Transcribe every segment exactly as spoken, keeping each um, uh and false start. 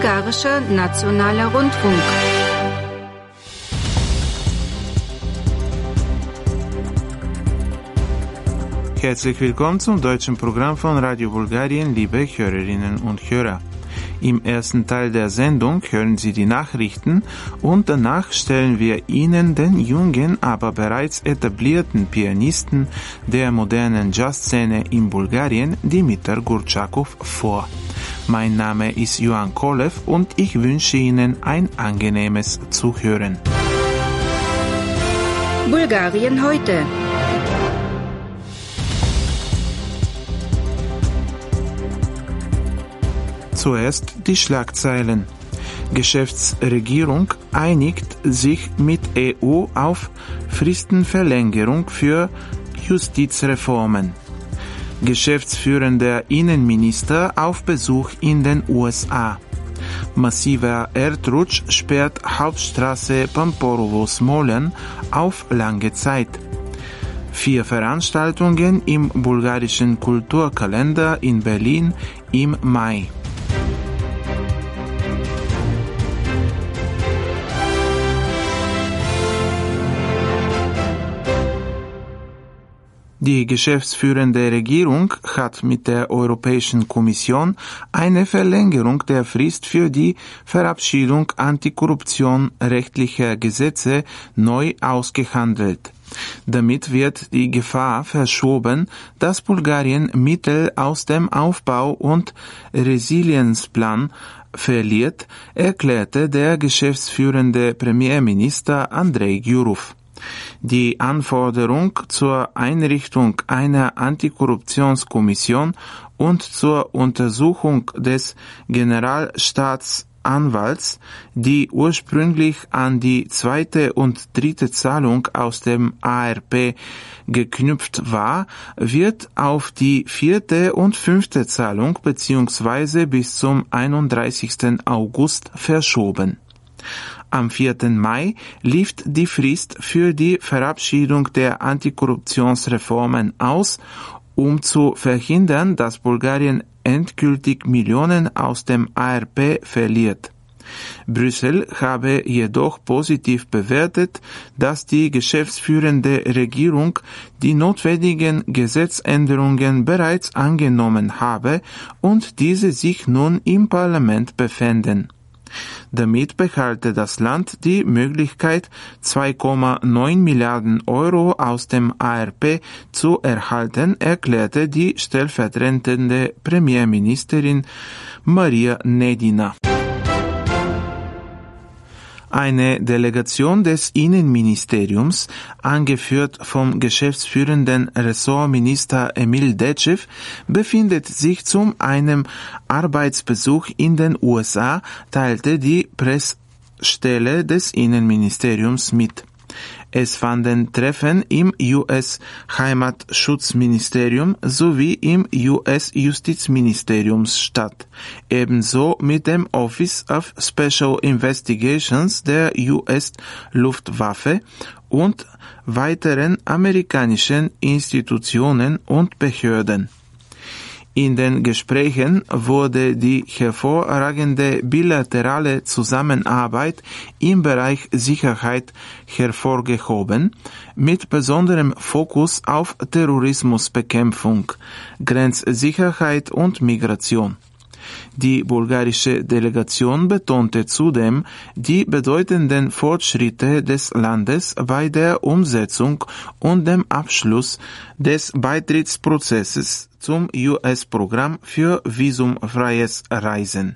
Bulgarischer Nationaler Rundfunk. Herzlich willkommen zum deutschen Programm von Radio Bulgarien, liebe Hörerinnen und Hörer. Im ersten Teil der Sendung hören Sie die Nachrichten und danach stellen wir Ihnen den jungen, aber bereits etablierten Pianisten der modernen Jazzszene in Bulgarien, Dimitar Gurchakov, vor. Mein Name ist Ioan Kolev und ich wünsche Ihnen ein angenehmes Zuhören. Bulgarien heute. Zuerst die Schlagzeilen. Geschäftsregierung einigt sich mit E U auf Fristenverlängerung für Justizreformen. Geschäftsführender Innenminister auf Besuch in den U S A. Massiver Erdrutsch sperrt Hauptstraße Pamporovo-Smolen auf lange Zeit. Vier Veranstaltungen im bulgarischen Kulturkalender in Berlin im Mai. Die geschäftsführende Regierung hat mit der Europäischen Kommission eine Verlängerung der Frist für die Verabschiedung antikorruptionrechtlicher Gesetze neu ausgehandelt. Damit wird die Gefahr verschoben, dass Bulgarien Mittel aus dem Aufbau- und Resilienzplan verliert, erklärte der geschäftsführende Premierminister Andrei Gyurov. Die Anforderung zur Einrichtung einer Antikorruptionskommission und zur Untersuchung des Generalstaatsanwalts, die ursprünglich an die zweite und dritte Zahlung aus dem A R P geknüpft war, wird auf die vierte und fünfte Zahlung bzw. bis zum einunddreißigsten August verschoben. Am vierten Mai lief die Frist für die Verabschiedung der Antikorruptionsreformen aus, um zu verhindern, dass Bulgarien endgültig Millionen aus dem A R P verliert. Brüssel habe jedoch positiv bewertet, dass die geschäftsführende Regierung die notwendigen Gesetzänderungen bereits angenommen habe und diese sich nun im Parlament befänden. Damit behalte das Land die Möglichkeit, zwei Komma neun Milliarden Euro aus dem A R P zu erhalten, erklärte die stellvertretende Premierministerin Maria Nedina. Eine Delegation des Innenministeriums, angeführt vom geschäftsführenden Ressortminister Emil Dečev, befindet sich zu einem Arbeitsbesuch in den U S A, teilte die Pressstelle des Innenministeriums mit. Es fanden Treffen im U S-Heimatschutzministerium sowie im U S-Justizministerium statt, ebenso mit dem Office of Special Investigations der U S-Luftwaffe und weiteren amerikanischen Institutionen und Behörden. In den Gesprächen wurde die hervorragende bilaterale Zusammenarbeit im Bereich Sicherheit hervorgehoben, mit besonderem Fokus auf Terrorismusbekämpfung, Grenzsicherheit und Migration. Die bulgarische Delegation betonte zudem die bedeutenden Fortschritte des Landes bei der Umsetzung und dem Abschluss des Beitrittsprozesses zum U S-Programm für visumfreies Reisen.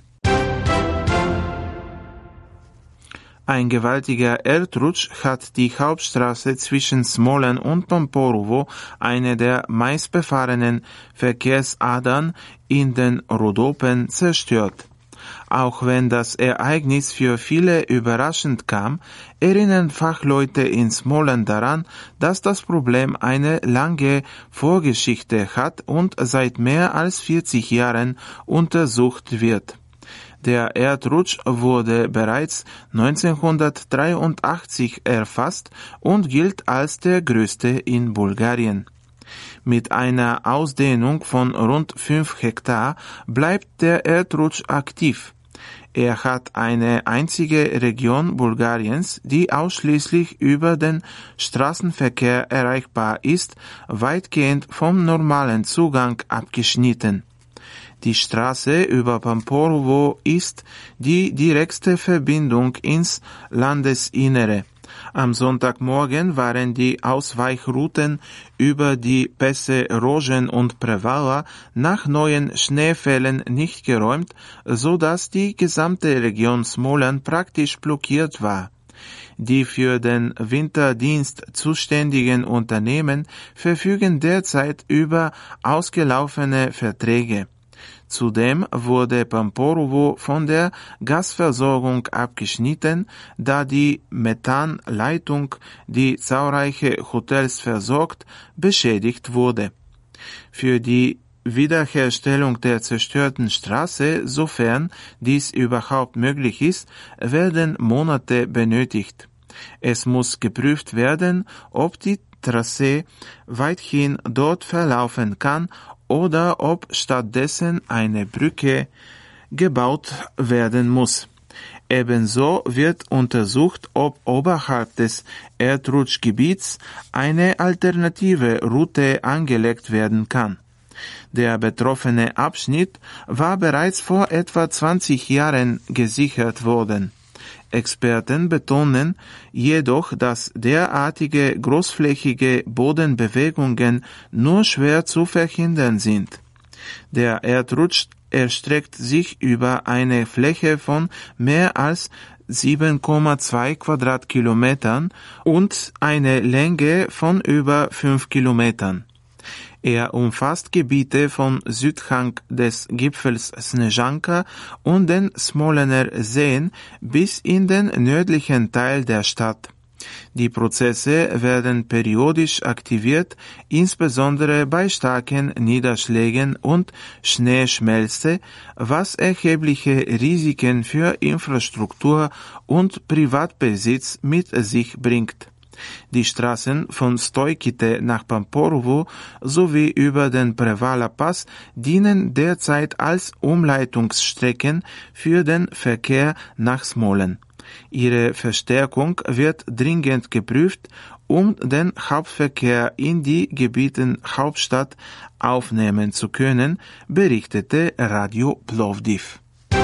Ein gewaltiger Erdrutsch hat die Hauptstraße zwischen Smolen und Pamporovo, eine der meistbefahrenen Verkehrsadern in den Rhodopen, zerstört. Auch wenn das Ereignis für viele überraschend kam, erinnern Fachleute in Smolen daran, dass das Problem eine lange Vorgeschichte hat und seit mehr als vierzig Jahren untersucht wird. Der Erdrutsch wurde bereits neunzehnhundertdreiundachtzig erfasst und gilt als der größte in Bulgarien. Mit einer Ausdehnung von rund fünf Hektar bleibt der Erdrutsch aktiv. Er hat eine einzige Region Bulgariens, die ausschließlich über den Straßenverkehr erreichbar ist, weitgehend vom normalen Zugang abgeschnitten. Die Straße über Pamporovo ist die direkte Verbindung ins Landesinnere. Am Sonntagmorgen waren die Ausweichrouten über die Pässe Rožen und Prevala nach neuen Schneefällen nicht geräumt, so dass die gesamte Region Smolen praktisch blockiert war. Die für den Winterdienst zuständigen Unternehmen verfügen derzeit über ausgelaufene Verträge. Zudem wurde Pamporovo von der Gasversorgung abgeschnitten, da die Methanleitung, die zahlreiche Hotels versorgt, beschädigt wurde. Für die Wiederherstellung der zerstörten Straße, sofern dies überhaupt möglich ist, werden Monate benötigt. Es muss geprüft werden, ob die Trasse weithin dort verlaufen kann oder ob stattdessen eine Brücke gebaut werden muss. Ebenso wird untersucht, ob oberhalb des Erdrutschgebiets eine alternative Route angelegt werden kann. Der betroffene Abschnitt war bereits vor etwa zwanzig Jahren gesichert worden. Experten betonen jedoch, dass derartige großflächige Bodenbewegungen nur schwer zu verhindern sind. Der Erdrutsch erstreckt sich über eine Fläche von mehr als sieben Komma zwei Quadratkilometern und eine Länge von über fünf Kilometern. Er umfasst Gebiete vom Südhang des Gipfels Snežanka und den Smolener Seen bis in den nördlichen Teil der Stadt. Die Prozesse werden periodisch aktiviert, insbesondere bei starken Niederschlägen und Schneeschmelze, was erhebliche Risiken für Infrastruktur und Privatbesitz mit sich bringt. Die Straßen von Stoikite nach Pamporovo sowie über den Prevala Pass dienen derzeit als Umleitungsstrecken für den Verkehr nach Smolen. Ihre Verstärkung wird dringend geprüft, um den Hauptverkehr in die Gebieten Hauptstadt aufnehmen zu können, berichtete Radio Plovdiv.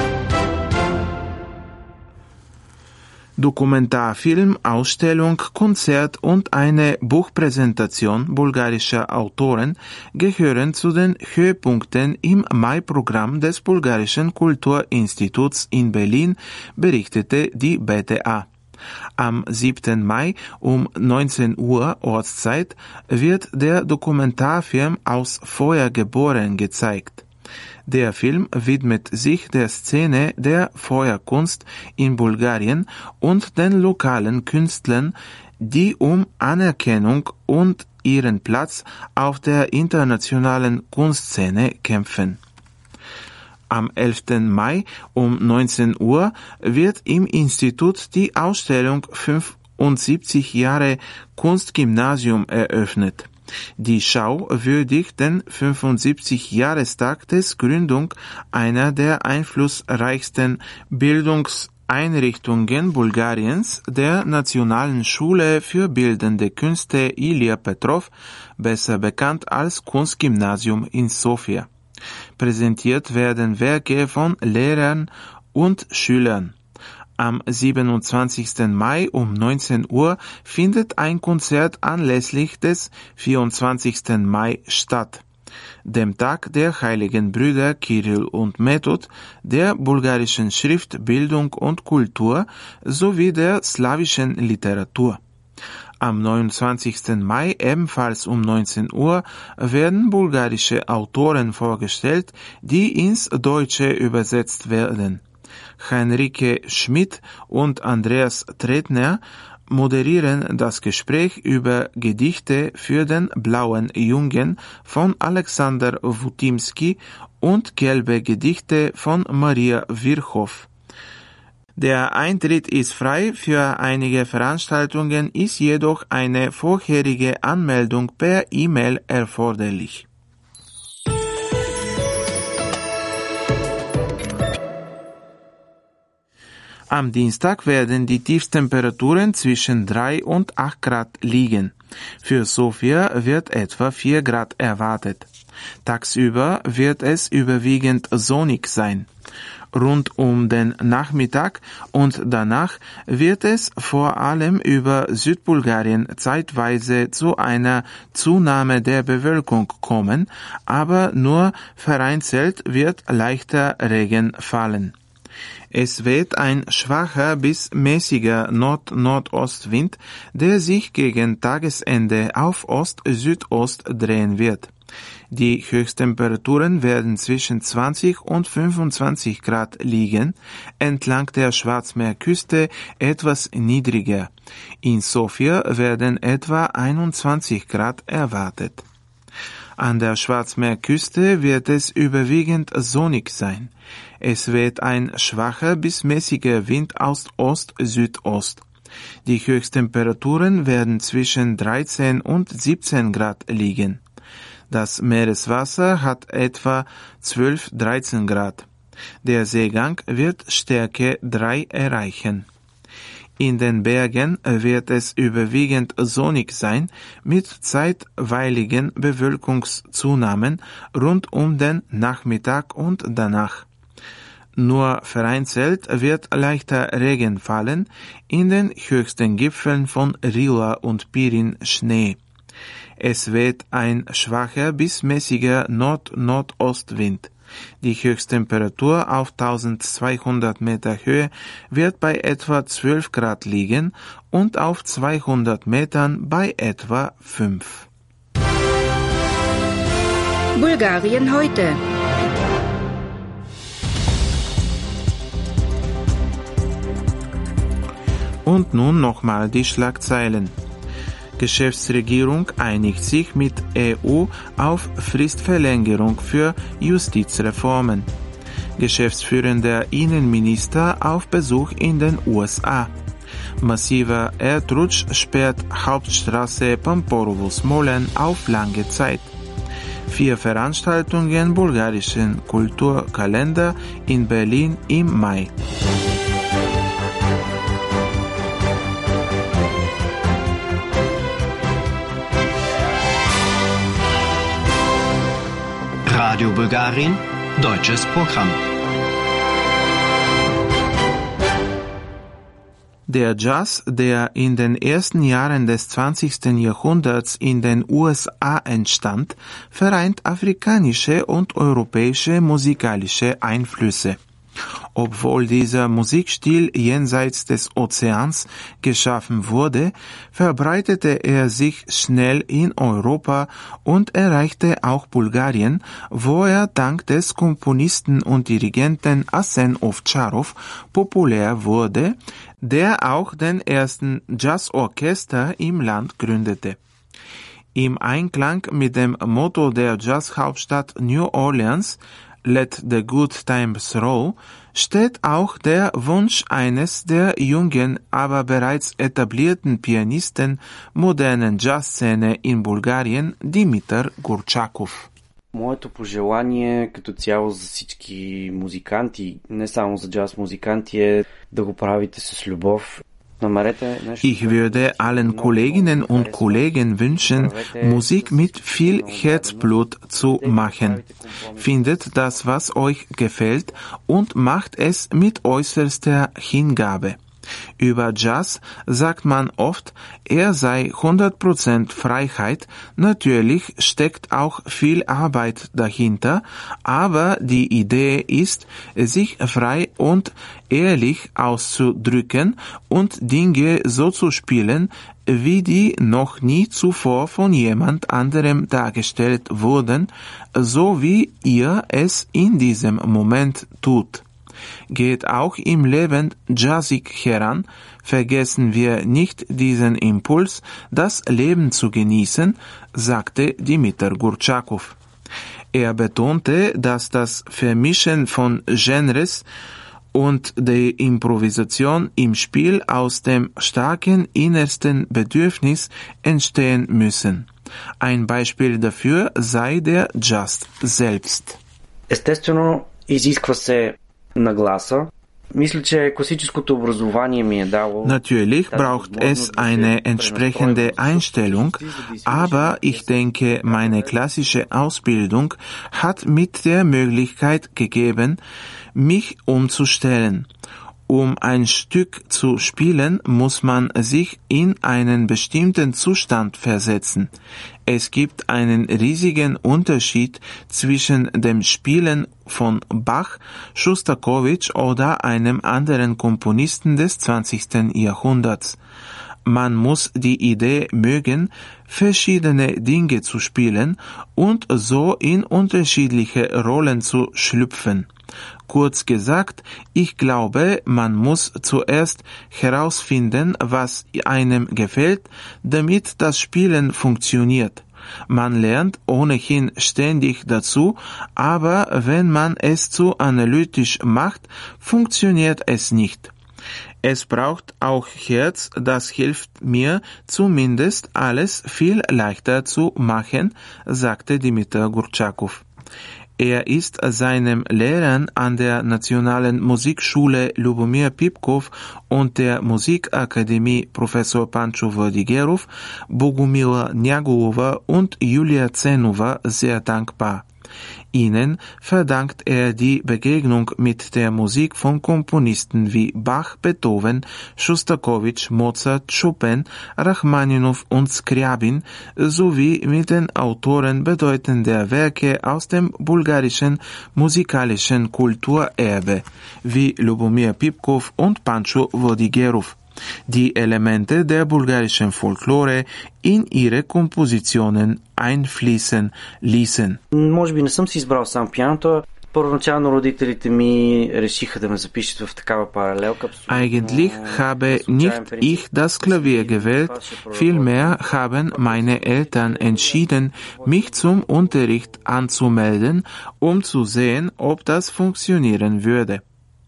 Dokumentarfilm, Ausstellung, Konzert und eine Buchpräsentation bulgarischer Autoren gehören zu den Höhepunkten im Mai-Programm des Bulgarischen Kulturinstituts in Berlin, berichtete die B T A. Am siebten Mai um neunzehn Uhr Ortszeit wird der Dokumentarfilm Aus Feuer geboren gezeigt. Der Film widmet sich der Szene der Feuerkunst in Bulgarien und den lokalen Künstlern, die um Anerkennung und ihren Platz auf der internationalen Kunstszene kämpfen. Am elften Mai um neunzehn Uhr wird im Institut die Ausstellung fünfundsiebzig Jahre Kunstgymnasium eröffnet. Die Schau würdigt den fünfundsiebzig-Jahrestag des Gründung einer der einflussreichsten Bildungseinrichtungen Bulgariens, der Nationalen Schule für Bildende Künste Ilia Petrov, besser bekannt als Kunstgymnasium in Sofia. Präsentiert werden Werke von Lehrern und Schülern. Am siebenundzwanzigsten Mai um neunzehn Uhr findet ein Konzert anlässlich des vierundzwanzigsten Mai statt, dem Tag der heiligen Brüder Kirill und Method, der bulgarischen Schrift, Bildung und Kultur sowie der slawischen Literatur. Am neunundzwanzigsten Mai ebenfalls um neunzehn Uhr werden bulgarische Autoren vorgestellt, die ins Deutsche übersetzt werden. Heinrike Schmidt und Andreas Tretner moderieren das Gespräch über Gedichte für den Blauen Jungen von Alexander Wutimski und Gelbe Gedichte von Maria Virchow. Der Eintritt ist frei, für einige Veranstaltungen ist jedoch eine vorherige Anmeldung per E-Mail erforderlich. Am Dienstag werden die Tiefstemperaturen zwischen drei und acht Grad liegen. Für Sofia wird etwa vier Grad erwartet. Tagsüber wird es überwiegend sonnig sein. Rund um den Nachmittag und danach wird es vor allem über Südbulgarien zeitweise zu einer Zunahme der Bewölkung kommen, aber nur vereinzelt wird leichter Regen fallen. Es weht ein schwacher bis mäßiger Nord-Nordostwind, der sich gegen Tagesende auf Ost-Südost drehen wird. Die Höchsttemperaturen werden zwischen zwanzig und fünfundzwanzig Grad liegen, entlang der Schwarzmeerküste etwas niedriger. In Sofia werden etwa einundzwanzig Grad erwartet. An der Schwarzmeerküste wird es überwiegend sonnig sein. Es weht ein schwacher bis mäßiger Wind aus Ost-Südost. Die Höchsttemperaturen werden zwischen dreizehn und siebzehn Grad liegen. Das Meereswasser hat etwa zwölf bis dreizehn Grad. Der Seegang wird Stärke drei erreichen. In den Bergen wird es überwiegend sonnig sein, mit zeitweiligen Bewölkungszunahmen rund um den Nachmittag und danach. Nur vereinzelt wird leichter Regen fallen, in den höchsten Gipfeln von Rila und Pirin Schnee. Es weht ein schwacher bis mäßiger Nord-Nordostwind. Die Höchsttemperatur auf eintausendzweihundert Meter Höhe wird bei etwa zwölf Grad liegen und auf zweihundert Metern bei etwa fünf. Bulgarien heute. Und nun nochmal die Schlagzeilen. Geschäftsregierung einigt sich mit E U auf Fristverlängerung für Justizreformen. Geschäftsführender Innenminister auf Besuch in den U S A. Massiver Erdrutsch sperrt Hauptstraße Pamporovo-Smolen auf lange Zeit. Vier Veranstaltungen bulgarischen Kulturkalender in Berlin im Mai. Radio Bulgarien, deutsches Programm. Der Jazz, der in den ersten Jahren des zwanzigsten Jahrhunderts in den U S A entstand, vereint afrikanische und europäische musikalische Einflüsse. Obwohl dieser Musikstil jenseits des Ozeans geschaffen wurde, verbreitete er sich schnell in Europa und erreichte auch Bulgarien, wo er dank des Komponisten und Dirigenten Arsen Ovtcharov populär wurde, der auch den ersten Jazzorchester im Land gründete. Im Einklang mit dem Motto der Jazzhauptstadt New Orleans, Let the Good Times Roll, steht auch der Wunsch eines der jungen, aber bereits etablierten Pianisten modernen Jazzszene in Bulgarien, Димитър Гурчаков. Моето пожелание като цяло за всички музиканти, не само за джаз музиканти, е да го правите с любов. Ich würde allen Kolleginnen und Kollegen wünschen, Musik mit viel Herzblut zu machen. Findet das, was euch gefällt, und macht es mit äußerster Hingabe. Über Jazz sagt man oft, er sei hundert Prozent Freiheit. Natürlich steckt auch viel Arbeit dahinter, aber die Idee ist, sich frei und ehrlich auszudrücken und Dinge so zu spielen, wie die noch nie zuvor von jemand anderem dargestellt wurden, so wie ihr es in diesem Moment tut. Geht auch im Leben jazzig heran, vergessen wir nicht diesen Impuls, das Leben zu genießen, sagte Димитър Гурчаков. Er betonte, dass das Vermischen von Genres und die Improvisation im Spiel aus dem starken innersten Bedürfnis entstehen müssen. Ein Beispiel dafür sei der Jazz selbst. Естествено, изисква се нагласа Natürlich braucht es eine entsprechende Einstellung, aber ich denke, meine klassische Ausbildung hat mit der Möglichkeit gegeben, mich umzustellen. Um ein Stück zu spielen, muss man sich in einen bestimmten Zustand versetzen. Es gibt einen riesigen Unterschied zwischen dem Spielen von Bach, Schostakowitsch oder einem anderen Komponisten des zwanzigsten Jahrhunderts. Man muss die Idee mögen, verschiedene Dinge zu spielen und so in unterschiedliche Rollen zu schlüpfen. Kurz gesagt, ich glaube, man muss zuerst herausfinden, was einem gefällt, damit das Spielen funktioniert. Man lernt ohnehin ständig dazu, aber wenn man es zu analytisch macht, funktioniert es nicht. Es braucht auch Herz, das hilft mir zumindest alles viel leichter zu machen, sagte Dimitar Gurtschakov. Er ist seinem Lehrern an der Nationalen Musikschule Ljubomir Pipkov und der Musikakademie Professor Pancho Vodigerov, Bogumila Njagoova und Julia Zenova sehr dankbar. Ihnen verdankt er die Begegnung mit der Musik von Komponisten wie Bach, Beethoven, Schostakowitsch, Mozart, Chopin, Rachmaninow und Skriabin sowie mit den Autoren bedeutender Werke aus dem bulgarischen musikalischen Kulturerbe wie Ljubomir Pipkov und Pancho Vodigerov, die Elemente der bulgarischen Folklore in ihre Kompositionen einfließen ließen. Може би не съм си избрал само пианото. Първоначално родителите ми решиха да ме запишат в такава паралелка. Eigentlich habe nicht ich das Klavier gewählt, vielmehr haben meine Eltern entschieden, mich zum Unterricht anzumelden, um zu sehen, ob das funktionieren würde.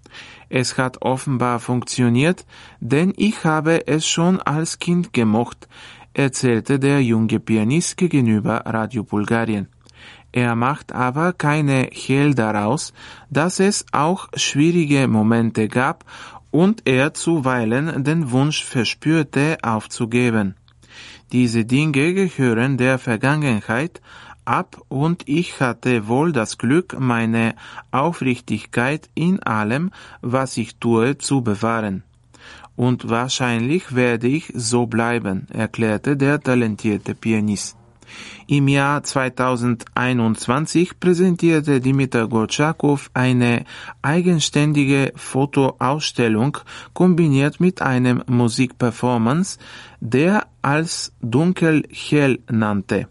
Es hat offenbar funktioniert, denn ich habe es schon als Kind gemocht, erzählte der junge Pianist gegenüber Radio Bulgarien. Er macht aber keine Hehl daraus, dass es auch schwierige Momente gab und er zuweilen den Wunsch verspürte, aufzugeben. Diese Dinge gehören der Vergangenheit ab und ich hatte wohl das Glück, meine Aufrichtigkeit in allem, was ich tue, zu bewahren. Und wahrscheinlich werde ich so bleiben, erklärte der talentierte Pianist. Im Jahr zweitausendeinundzwanzig präsentierte Dimitar Gurtschakov eine eigenständige Fotoausstellung kombiniert mit einem Musikperformance, der als Dunkel-Hell nannte.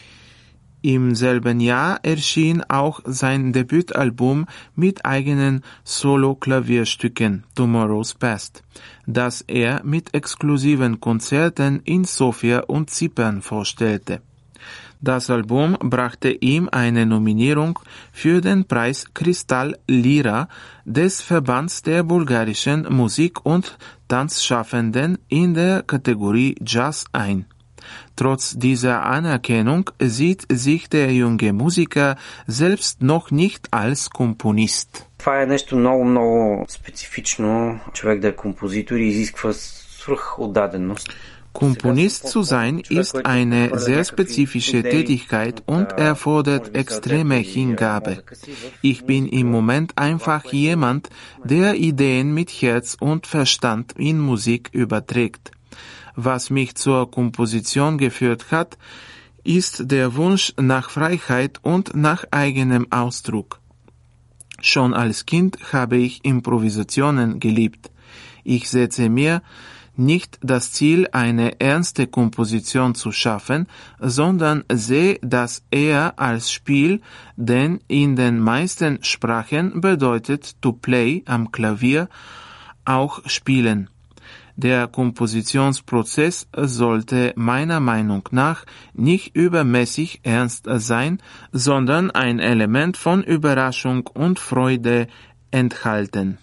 Im selben Jahr erschien auch sein Debütalbum mit eigenen Solo-Klavierstücken Tomorrow's Past, das er mit exklusiven Konzerten in Sofia und Zypern vorstellte. Das Album brachte ihm eine Nominierung für den Preis Kristall Lyra des Verbands der bulgarischen Musik- und Tanzschaffenden in der Kategorie Jazz ein. Trotz dieser Anerkennung sieht sich der junge Musiker selbst noch nicht als Komponist. Това е нещо много, много специфично. Човек да е композитор и изисква свръхотдаденост. Komponist zu sein ist eine sehr spezifische Tätigkeit und erfordert extreme Hingabe. Ich bin im Moment einfach jemand, der Ideen mit Herz und Verstand in Musik überträgt. Was mich zur Komposition geführt hat, ist der Wunsch nach Freiheit und nach eigenem Ausdruck. Schon als Kind habe ich Improvisationen geliebt. Ich setze mir nicht das Ziel, eine ernste Komposition zu schaffen, sondern sehe das eher als Spiel, denn in den meisten Sprachen bedeutet to play am Klavier auch spielen. Der Kompositionsprozess sollte meiner Meinung nach nicht übermäßig ernst sein, sondern ein Element von Überraschung und Freude enthalten.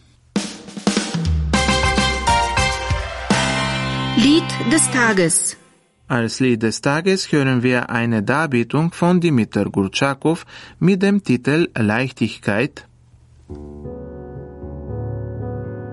Lied des Tages. Als Lied des Tages hören wir eine Darbietung von Dimitar Gurtschakov mit dem Titel Leichtigkeit.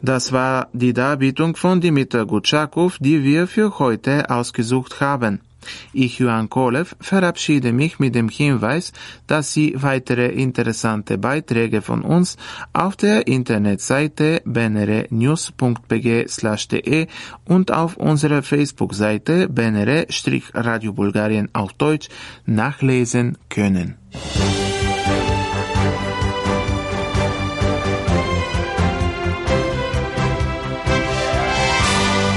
Das war die Darbietung von Dimitar Gutschakov, die wir für heute ausgesucht haben. Ich, Johann Kolev, verabschiede mich mit dem Hinweis, dass Sie weitere interessante Beiträge von uns auf der Internetseite b n r news punkt b g slash d e und auf unserer Facebook-Seite b n r Radio Bulgarien auf Deutsch nachlesen können.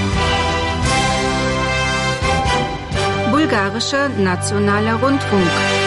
Bulgarischer Nationaler Rundfunk.